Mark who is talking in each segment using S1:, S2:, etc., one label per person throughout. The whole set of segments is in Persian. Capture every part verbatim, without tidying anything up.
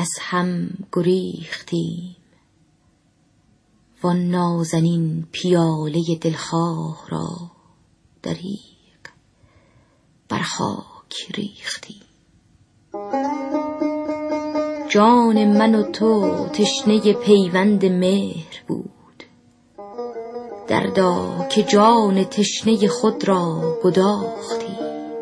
S1: از هم گریختیم، وان نازنین پیاله دلخواه را دریغ بر خاک ریختیم. جان من و تو تشنه پیوند مهر بود، دردا که جان تشنه خود را گداختیم.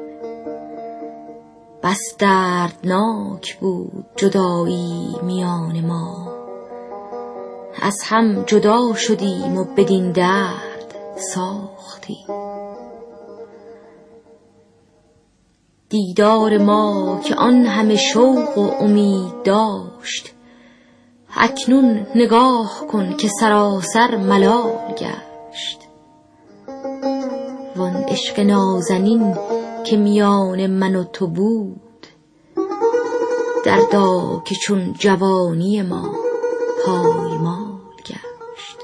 S1: بس دردناک بود جدایی میان ما، از هم جدا شدیم و بدین درد ساختیم. دیدار ما که آن همه شوق و امید داشت، اکنون نگاه کن که سراسر ملال گشت. وان عشق نازنین که میان من و تو بود، دردا که چون جوانی ما پایمال گشت.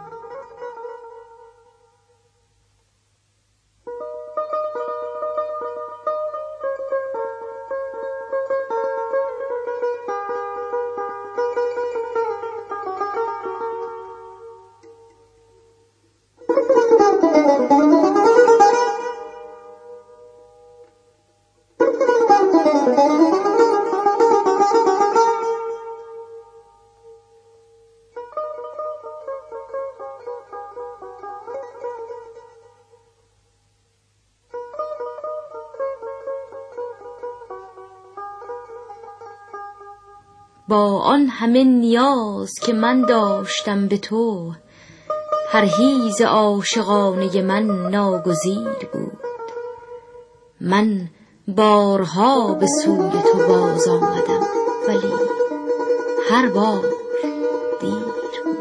S1: با آن همه نیاز که من داشتم به تو، پرهیز عاشقانه من ناگزیر بود. من بارها به سوی تو باز آمدم، ولی هر بار دیر بود.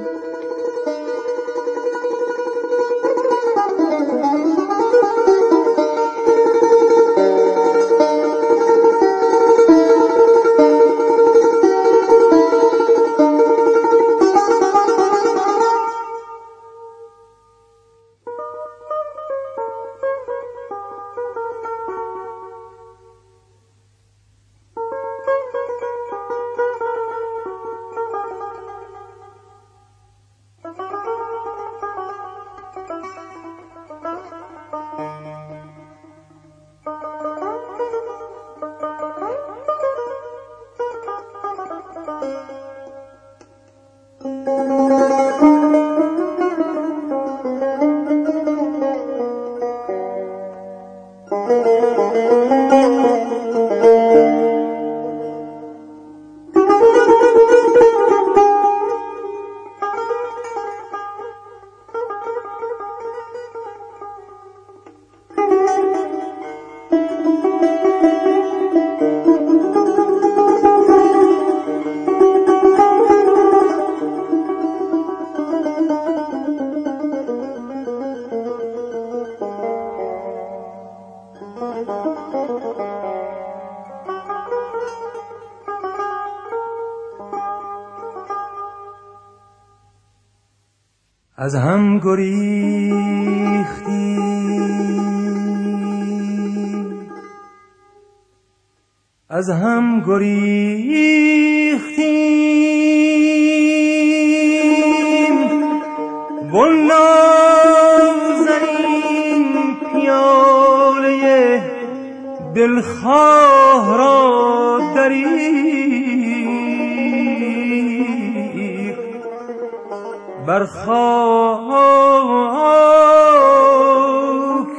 S2: از هم گریختیم، از هم گریختیم، وان نازنین پیاله دلخواه را دریغ بر خاک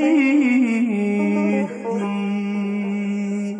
S2: ریختی.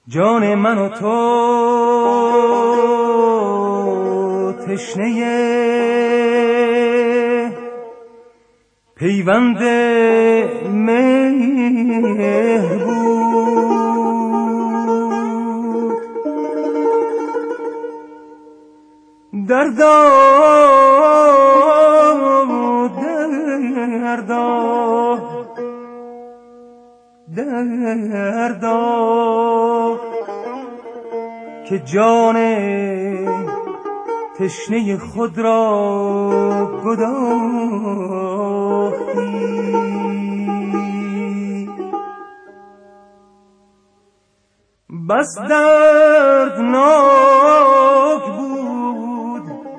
S2: جان من و تو تشنه پیوند مهر بود. دردا دردا دردا که جان تشنه خود را گداختی. بس دردناک بود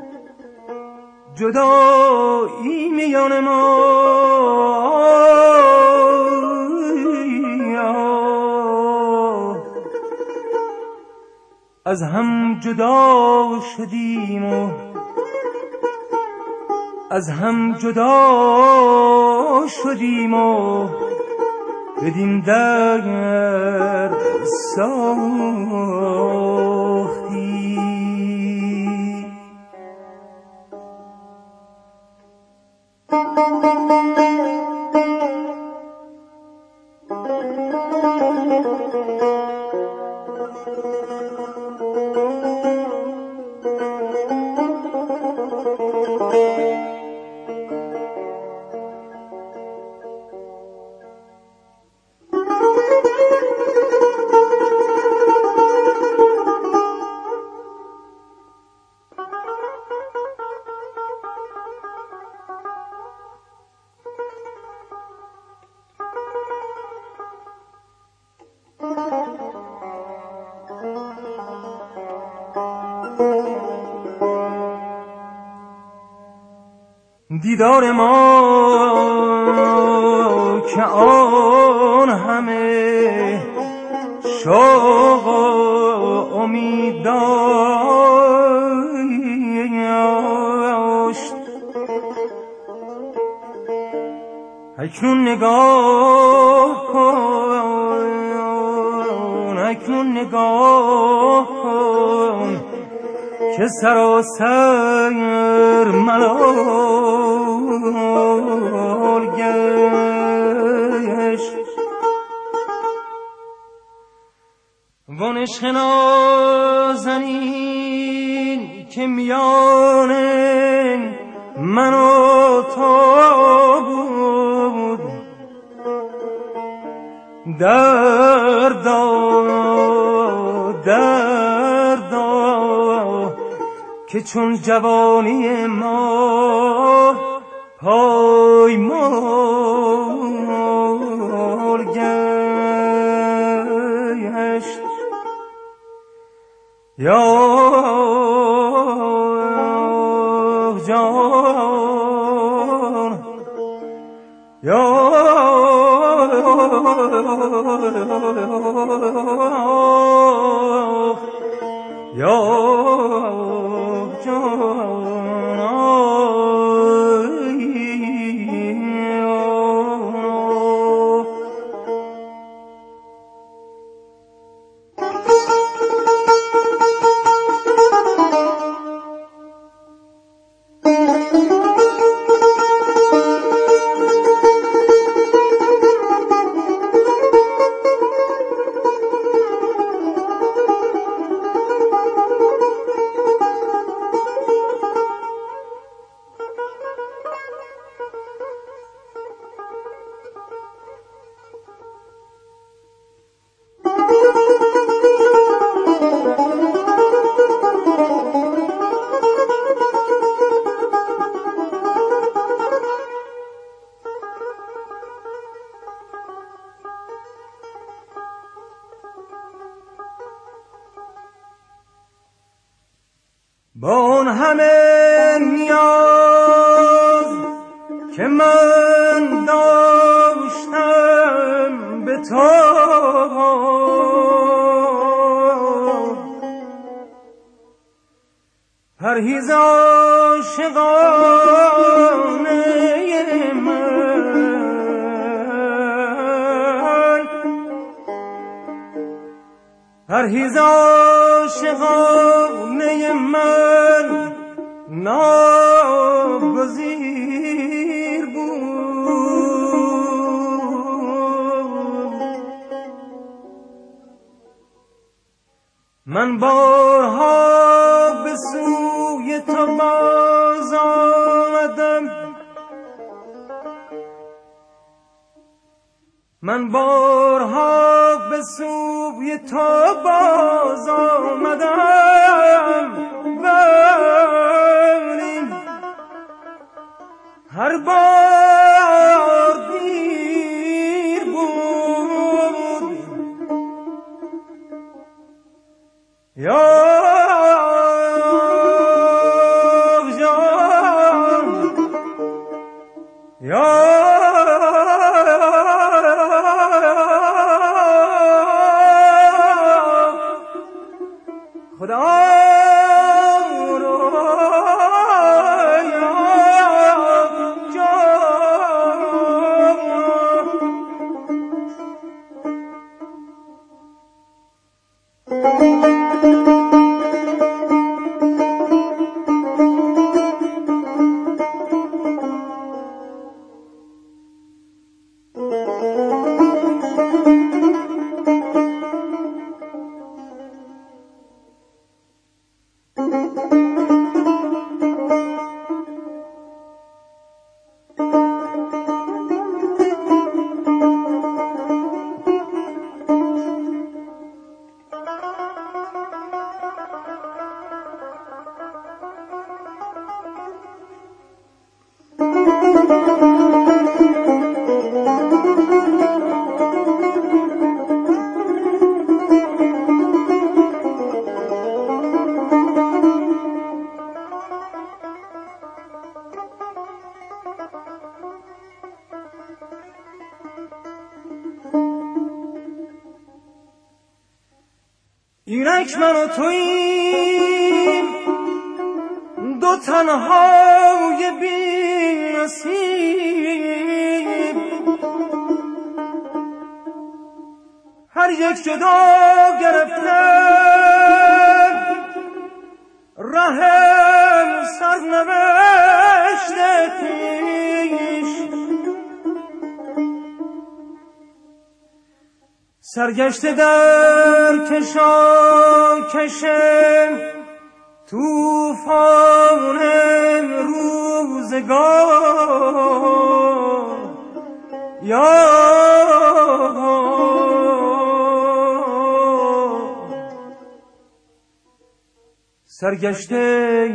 S2: جدایی میان ما، از هم جدا شدیم و از هم جدا شدیم و بدین درد ساختی. دیدار ما که آن همه شوق و امید داشت، اکنون نگاه کن، اکنون نگاه کن که سراسر ملال گشت. وان عشق نازنین که میان من و تو بود، دردا دردا که چون جوانی ما پایمال گشت. یا جان یا یا جان. با اون همه نیاز که من داشتم به تو، پرهیز عاشقانه من پرهیز عاشقانه من ناگزیر بود. من بارها به سوی تو باز آمدم، من بارها به سوی تو باز آمدم، ولی هر بار دیر بود. یا اینک من و توییم دو تنهای بی نصیب، هر یک جدا گرفته ره سرنوشت خویش. سرگشته در کشاکش طوفان روزگار، یا سرگشته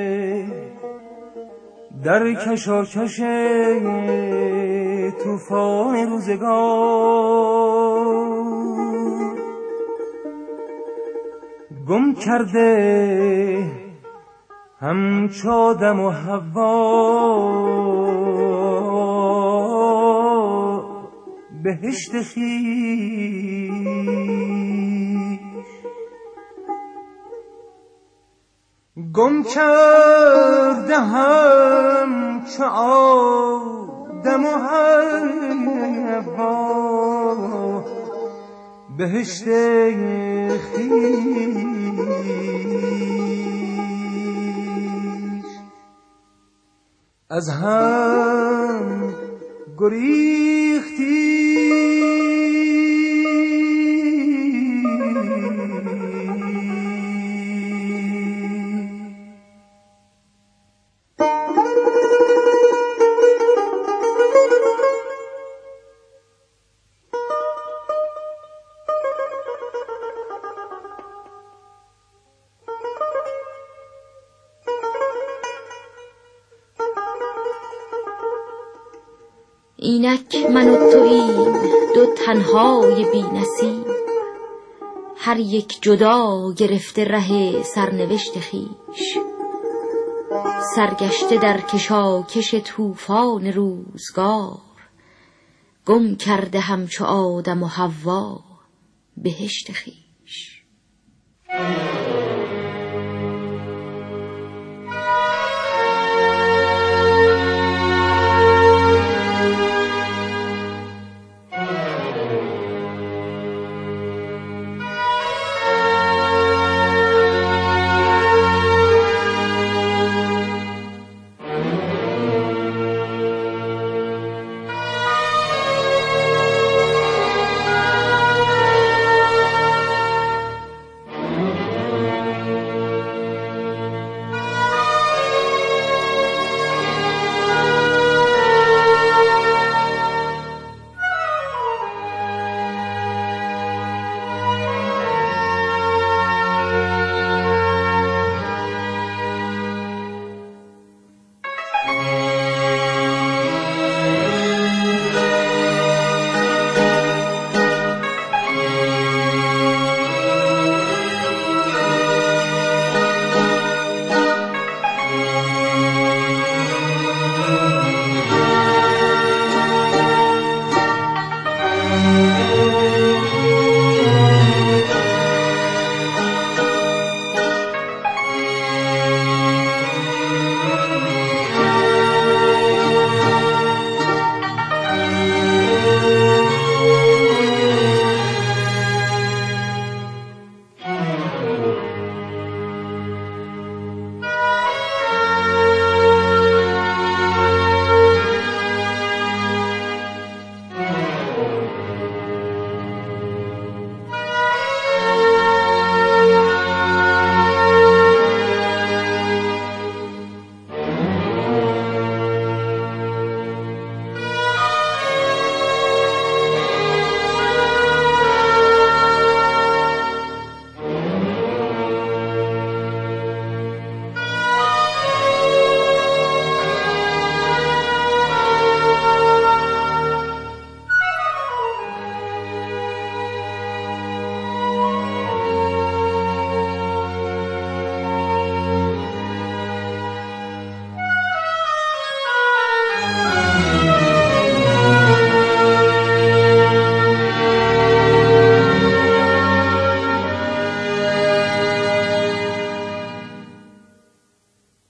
S2: در کشاکش طوفان روزگار، گم کرده همچو آدم و حوا بهشت خویش. گم کرده همچو آدم و حوا بهشت خویش. از هم گریختی
S1: اینک من و توییم دو تنهای بی نصیب، هر یک جدا گرفته ره سرنوشت خویش. سرگشته در کشاکش طوفان روزگار، گم کرده همچو آدم و حوا بهشت خویش.